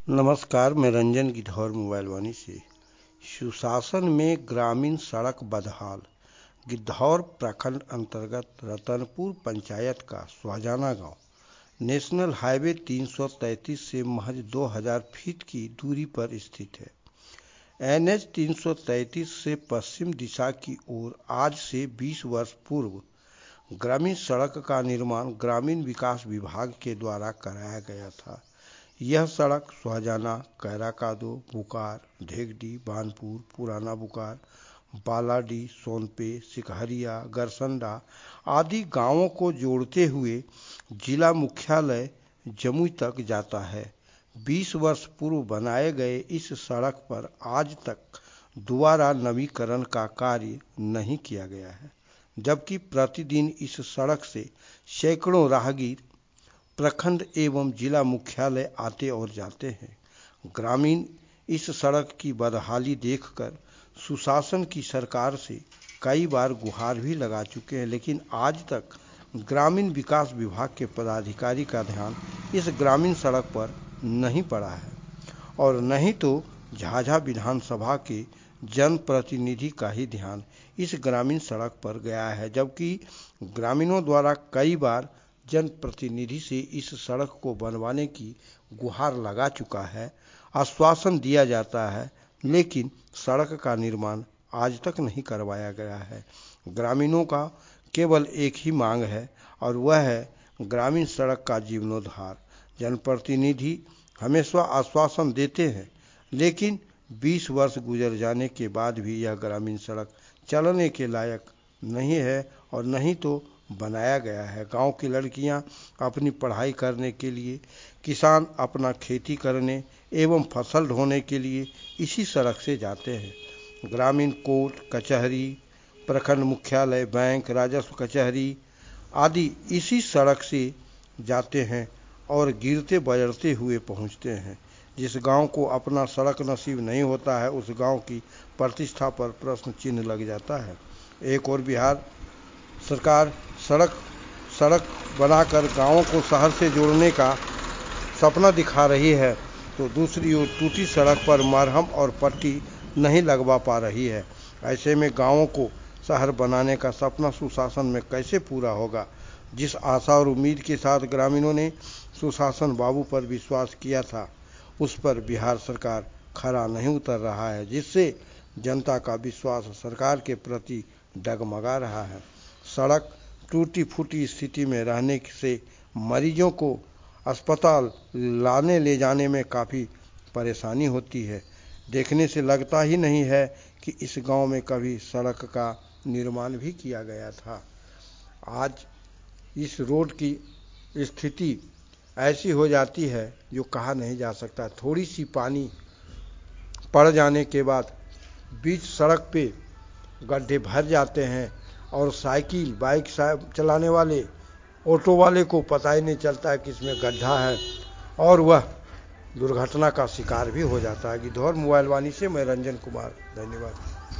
नमस्कार, मैं रंजन गिद्धौर मोबाइल वाणी से। सुशासन में ग्रामीण सड़क बदहाल। गिद्धौर प्रखंड अंतर्गत रतनपुर पंचायत का स्वाजाना गांव नेशनल हाईवे 333 से महज 2000 फीट की दूरी पर स्थित है। NH 333 से पश्चिम दिशा की ओर आज से 20 वर्ष पूर्व ग्रामीण सड़क का निर्माण ग्रामीण विकास विभाग के द्वारा कराया गया था। यह सड़क स्वाजाना, कैराकादो, बुकार, ढेगडी, बानपुर, पुराना बुकार, बालाडी, सोनपे, सिकहरिया, गरसंडा आदि गांवों को जोड़ते हुए जिला मुख्यालय जमुई तक जाता है। 20 वर्ष पूर्व बनाए गए इस सड़क पर आज तक दोबारा नवीकरण का कार्य नहीं किया गया है, जबकि प्रतिदिन इस सड़क से सैकड़ों राहगीर प्रखंड एवं जिला मुख्यालय आते और जाते हैं। ग्रामीण इस सड़क की बदहाली देखकर सुशासन की सरकार से कई बार गुहार भी लगा चुके हैं, लेकिन आज तक ग्रामीण विकास विभाग के पदाधिकारी का ध्यान इस ग्रामीण सड़क पर नहीं पड़ा है और नहीं तो झाझा विधानसभा के जनप्रतिनिधि का ही ध्यान इस ग्रामीण सड़क पर गया है, जबकि ग्रामीणों द्वारा कई बार जनप्रतिनिधि से इस सड़क को बनवाने की गुहार लगा चुका है, आश्वासन दिया जाता है, लेकिन सड़क का निर्माण आज तक नहीं करवाया गया है। ग्रामीणों का केवल एक ही मांग है और वह है ग्रामीण सड़क का जीर्णोद्धार। जनप्रतिनिधि हमेशा आश्वासन देते हैं, लेकिन 20 वर्ष गुजर जाने के बाद भी यह ग्रामीण सड़क चलने के लायक नहीं है और नहीं तो बनाया गया है। गांव की लड़कियां अपनी पढ़ाई करने के लिए, किसान अपना खेती करने एवं फसल ढोने के लिए इसी सड़क से जाते हैं। ग्रामीण कोर्ट कचहरी, प्रखंड मुख्यालय, बैंक, राजस्व कचहरी आदि इसी सड़क से जाते हैं और गिरते बजरते हुए पहुंचते हैं। जिस गांव को अपना सड़क नसीब नहीं होता है, उस गांव की प्रतिष्ठा पर प्रश्न चिन्ह लग जाता है। एक और बिहार सरकार सड़क बनाकर गांवों को शहर से जोड़ने का सपना दिखा रही है, तो दूसरी ओर टूटी सड़क पर मरहम और पट्टी नहीं लगवा पा रही है। ऐसे में गांवों को शहर बनाने का सपना सुशासन में कैसे पूरा होगा। जिस आशा और उम्मीद के साथ ग्रामीणों ने सुशासन बाबू पर विश्वास किया था, उस पर बिहार सरकार खरा नहीं उतर रहा है, जिससे जनता का विश्वास सरकार के प्रति डगमगा रहा है। सड़क टूटी फूटी स्थिति में रहने से मरीजों को अस्पताल लाने ले जाने में काफ़ी परेशानी होती है। देखने से लगता ही नहीं है कि इस गांव में कभी सड़क का निर्माण भी किया गया था। आज इस रोड की स्थिति ऐसी हो जाती है जो कहा नहीं जा सकता। थोड़ी सी पानी पड़ जाने के बाद बीच सड़क पे गड्ढे भर जाते हैं और साइकिल बाइक चलाने वाले, ऑटो वाले को पता ही नहीं चलता है कि इसमें गड्ढा है और वह दुर्घटना का शिकार भी हो जाता है। गिद्धौर मोबाइल वाणी से मैं रंजन कुमार, धन्यवाद।